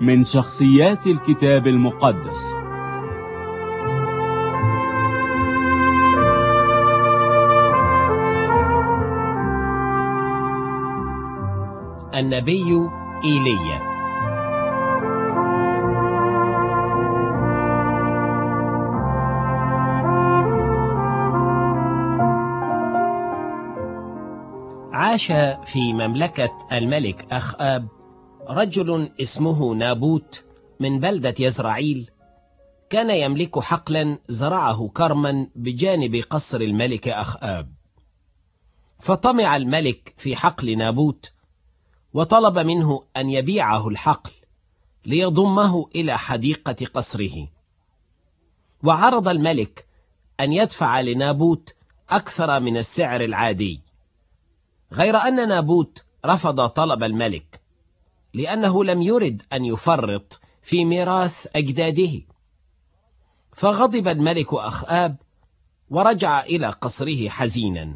من شخصيات الكتاب المقدس. النبي إيليا. عاش في مملكة الملك أخآب رجل اسمه نابوت من بلدة يزرعيل، كان يملك حقلا زرعه كرما بجانب قصر الملك أخآب. فطمع الملك في حقل نابوت وطلب منه أن يبيعه الحقل ليضمه إلى حديقة قصره. وعرض الملك أن يدفع لنابوت أكثر من السعر العادي، غير أن نابوت رفض طلب الملك لأنه لم يرد أن يفرط في ميراث أجداده. فغضب الملك أخآب ورجع إلى قصره حزينا.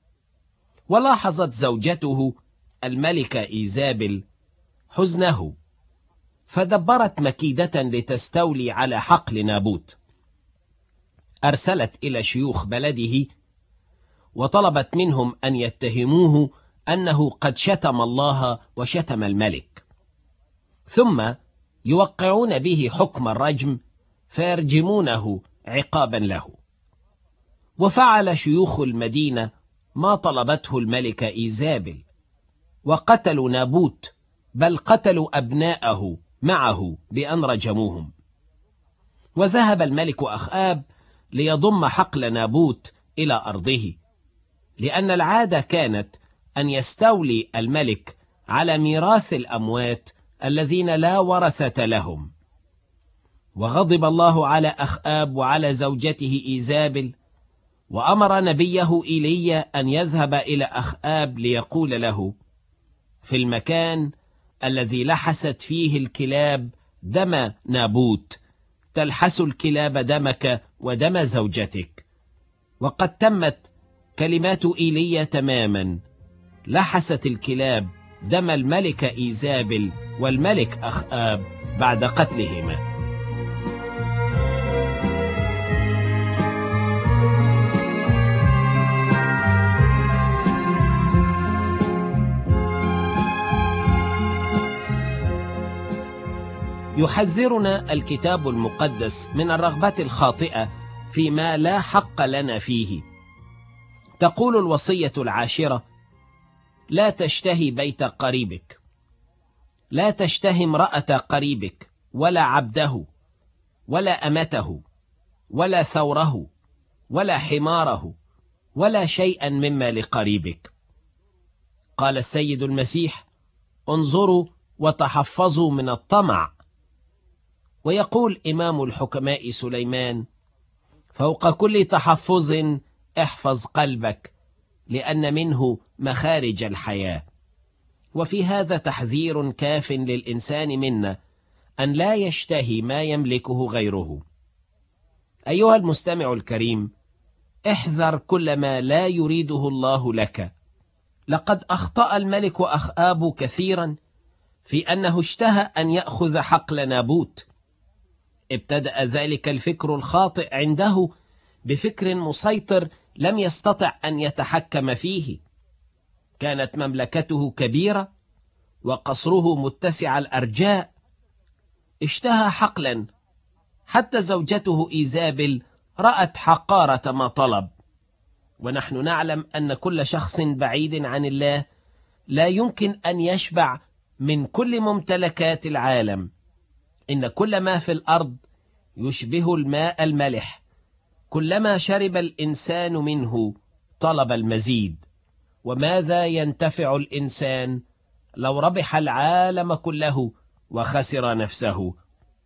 ولاحظت زوجته الملكة إيزابل حزنه، فدبرت مكيدة لتستولي على حقل نابوت. أرسلت إلى شيوخ بلده وطلبت منهم أن يتهموه أنه قد شتم الله وشتم الملك، ثم يوقعون به حكم الرجم فيرجمونه عقابا له. وفعل شيوخ المدينة ما طلبته الملكة إيزابل، وقتلوا نابوت، بل قتلوا أبناءه معه بأن رجموهم. وذهب الملك أخآب ليضم حقل نابوت إلى أرضه، لأن العادة كانت أن يستولي الملك على ميراث الأموات الذين لا ورثة لهم. وغضب الله على أخآب وعلى زوجته إيزابل، وأمر نبيه إيليا أن يذهب إلى أخآب ليقول له: في المكان الذي لحست فيه الكلاب دم نابوت تلحس الكلاب دمك ودم زوجتك. وقد تمت كلمات إيليا تماما، لحست الكلاب دم الملكة إيزابل والملك أخآب بعد قتلهما. يحذرنا الكتاب المقدس من الرغبة الخاطئة فيما لا حق لنا فيه. تقول الوصية العاشرة: لا تشتهي بيت قريبك، لا تشتهي امرأة قريبك، ولا عبده، ولا أمته، ولا ثوره، ولا حماره، ولا شيئا مما لقريبك. قال السيد المسيح: انظروا وتحفظوا من الطمع. ويقول إمام الحكماء سليمان: فوق كل تحفظ احفظ قلبك، لأن منه مخارج الحياة. وفي هذا تحذير كاف للإنسان منا أن لا يشتهي ما يملكه غيره. أيها المستمع الكريم، احذر كل ما لا يريده الله لك. لقد أخطأ الملك أخآب كثيرا في أنه اشتهى أن يأخذ حقل نابوت. ابتدأ ذلك الفكر الخاطئ عنده بفكر مسيطر لم يستطع أن يتحكم فيه. كانت مملكته كبيرة وقصره متسع الأرجاء. اشتهى حقلا، حتى زوجته إيزابل رأت حقارة ما طلب. ونحن نعلم أن كل شخص بعيد عن الله لا يمكن أن يشبع من كل ممتلكات العالم. إن كل ما في الأرض يشبه الماء الملح، كلما شرب الإنسان منه طلب المزيد. وماذا ينتفع الإنسان لو ربح العالم كله وخسر نفسه؟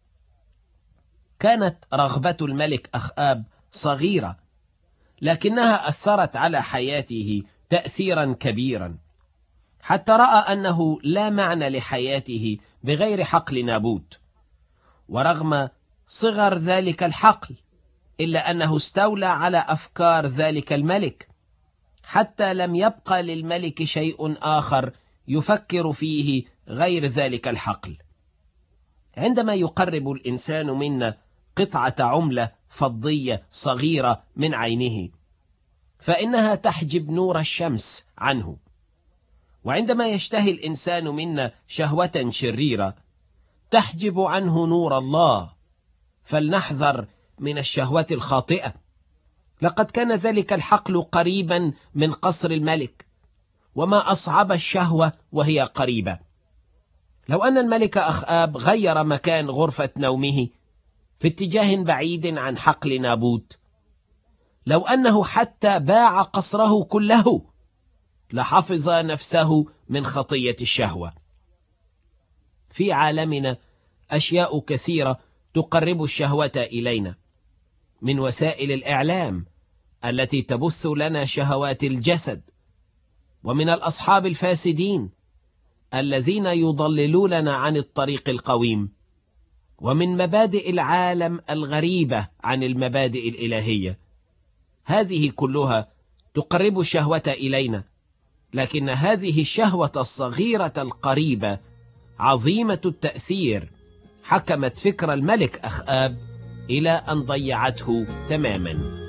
كانت رغبة الملك أخآب صغيرة، لكنها أثرت على حياته تأثيرا كبيرا، حتى رأى أنه لا معنى لحياته بغير حقل نابوت. ورغم صغر ذلك الحقل، إلا أنه استولى على أفكار ذلك الملك، حتى لم يبقى للملك شيء آخر يفكر فيه غير ذلك الحقل. عندما يقرب الإنسان منا قطعة عملة فضية صغيرة من عينه فإنها تحجب نور الشمس عنه، وعندما يشتهي الإنسان منا شهوة شريرة تحجب عنه نور الله، فلنحذر من الشهوة الخاطئة. لقد كان ذلك الحقل قريبا من قصر الملك، وما أصعب الشهوة وهي قريبة. لو أن الملك أخآب غير مكان غرفة نومه في اتجاه بعيد عن حقل نابوت، لو أنه حتى باع قصره كله، لحفظ نفسه من خطية الشهوة. في عالمنا أشياء كثيرة تقرب الشهوة إلينا، من وسائل الإعلام التي تبث لنا شهوات الجسد، ومن الأصحاب الفاسدين الذين يضللوننا عن الطريق القويم، ومن مبادئ العالم الغريبة عن المبادئ الإلهية. هذه كلها تقرب الشهوة إلينا، لكن هذه الشهوة الصغيرة القريبة عظيمة التأثير حكمت فكر الملك أخآب إلى أن ضيعته تماما.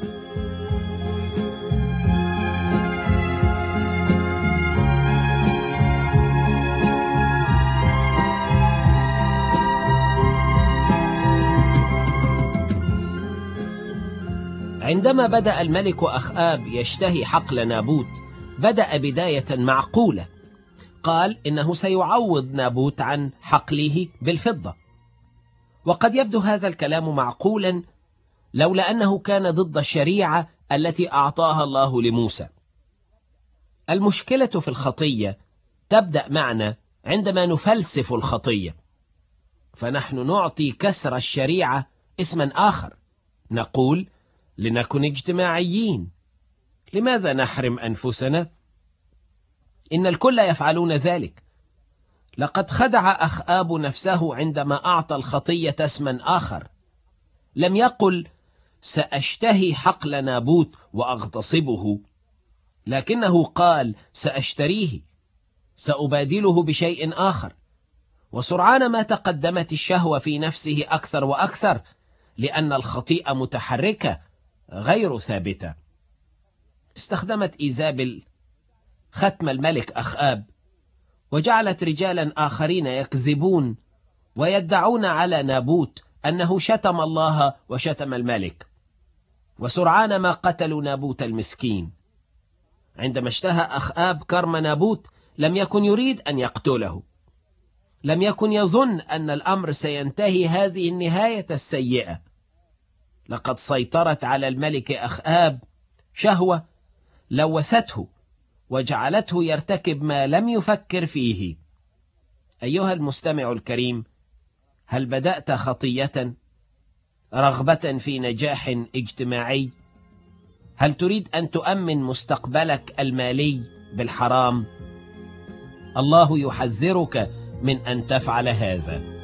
عندما بدأ الملك أخآب يشتهي حقل نابوت بدأ بداية معقولة. قال إنه سيعوض نابوت عن حقله بالفضة، وقد يبدو هذا الكلام معقولا لولا أنه كان ضد الشريعة التي أعطاها الله لموسى. المشكلة في الخطية تبدأ معنا عندما نفلسف الخطية، فنحن نعطي كسر الشريعة اسما آخر. نقول لنكن اجتماعيين، لماذا نحرم أنفسنا؟ إن الكل يفعلون ذلك. لقد خدع أخآب نفسه عندما أعطى الخطية اسما آخر. لم يقل سأشتهي حقل نابوت وأغتصبه، لكنه قال سأشتريه، سأبادله بشيء آخر. وسرعان ما تقدمت الشهوة في نفسه أكثر وأكثر، لأن الخطيئة متحركة غير ثابتة. استخدمت إيزابل ختم الملك أخآب، وجعلت رجالا آخرين يكذبون ويدعون على نابوت أنه شتم الله وشتم الملك، وسرعان ما قتلوا نابوت المسكين. عندما اشتهى أخآب كرم نابوت لم يكن يريد أن يقتله، لم يكن يظن أن الأمر سينتهي هذه النهاية السيئة. لقد سيطرت على الملك أخآب شهوة لوثته وجعلته يرتكب ما لم يفكر فيه. أيها المستمع الكريم، هل بدأت خطية رغبة في نجاح اجتماعي؟ هل تريد أن تؤمن مستقبلك المالي بالحرام؟ الله يحذرك من أن تفعل هذا.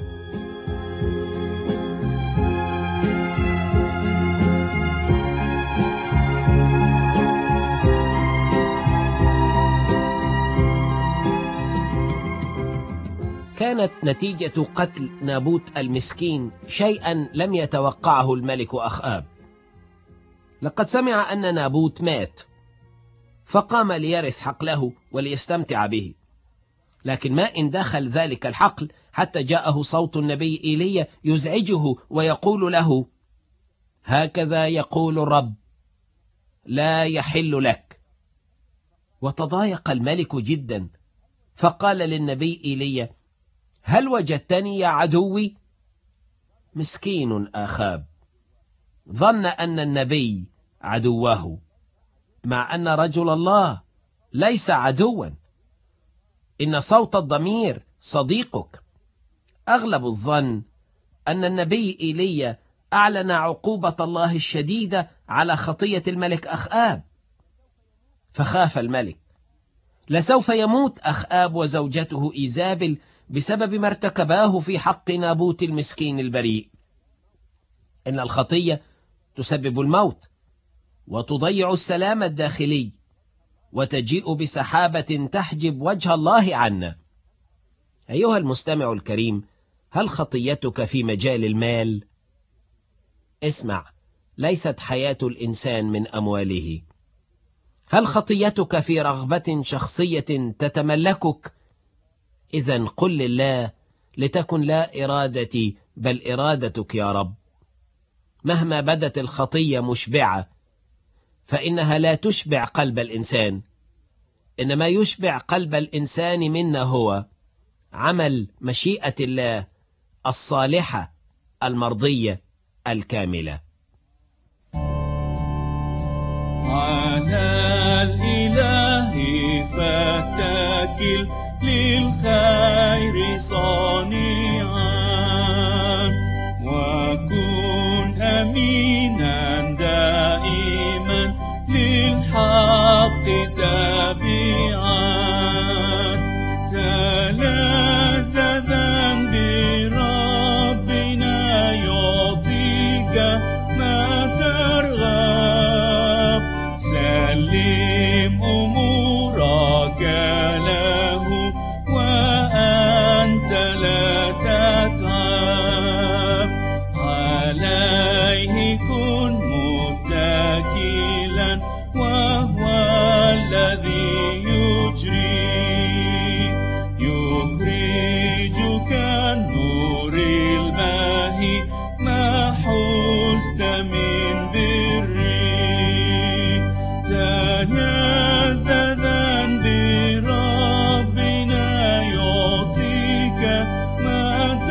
كانت نتيجة قتل نابوت المسكين شيئا لم يتوقعه الملك أخآب. لقد سمع أن نابوت مات، فقام ليرث حقله وليستمتع به. لكن ما إن دخل ذلك الحقل حتى جاءه صوت النبي إيليا يزعجه ويقول له: هكذا يقول الرب، لا يحل لك. وتضايق الملك جدا، فقال للنبي إيليا: هل وجدتني يا عدوي؟ مسكين أخاب، ظن أن النبي عدوه، مع أن رجل الله ليس عدوا. إن صوت الضمير صديقك. أغلب الظن أن النبي إيليا أعلن عقوبة الله الشديدة على خطية الملك أخآب، فخاف الملك لسوف يموت أخآب وزوجته إيزابل بسبب ما ارتكباه في حق نابوت المسكين البريء. إن الخطية تسبب الموت وتضيع السلام الداخلي، وتجيء بسحابة تحجب وجه الله عنا. أيها المستمع الكريم، هل خطيتك في مجال المال؟ اسمع، ليست حياة الإنسان من أمواله. هل خطيتك في رغبة شخصية تتملكك؟ إذن قل لله: لتكن لا إرادتي بل إرادتك يا رب. مهما بدت الخطية مشبعة، فإنها لا تشبع قلب الإنسان، إنما يشبع قلب الإنسان منا هو عمل مشيئة الله الصالحة المرضية الكاملة. على الإله فاتكل للخير صانعا، وكن أمينا دائما للحق تابعا، تلذذا بربنا يعطيك ما ترغب، سلم أمورك له وأنت لا تتعب، عليه كن متكلا وهو الذي يخرجك النور الباهي ما حزت من بري، تلذذا بربنا يعطيك ما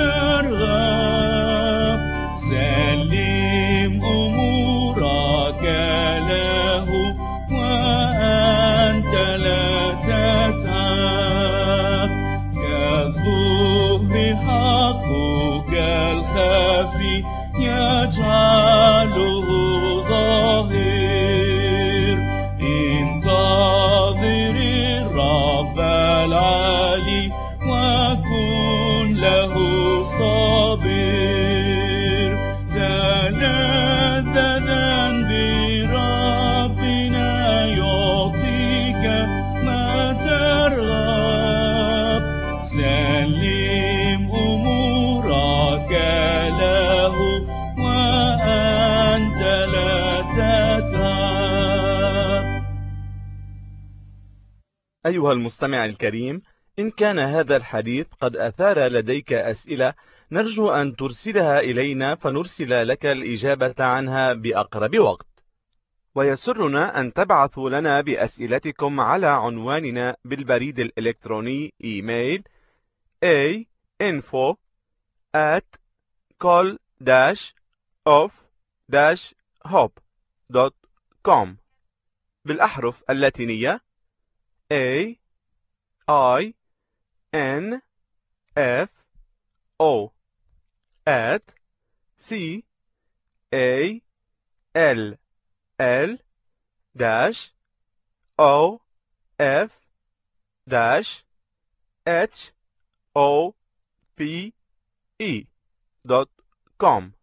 ترغب، سلم أمورك له وأنت لا تتعب، كالظهر حقك الخفي يجعله ظاهر، انتظر الرب العالي وكن له صابر، تلذذا بربنا يعطيك ما ترغب، سلم أمورك له وأنت لا تتعب. أيها المستمع الكريم، إن كان هذا الحديث قد أثار لديك أسئلة، نرجو أن ترسلها إلينا فنرسل لك الإجابة عنها بأقرب وقت. ويسرنا أن تبعثوا لنا بأسئلتكم على عنواننا بالبريد الإلكتروني إيميل info@col-of-hope.com بالأحرف اللاتينية AINFO@CALL-OF-HOPE.com.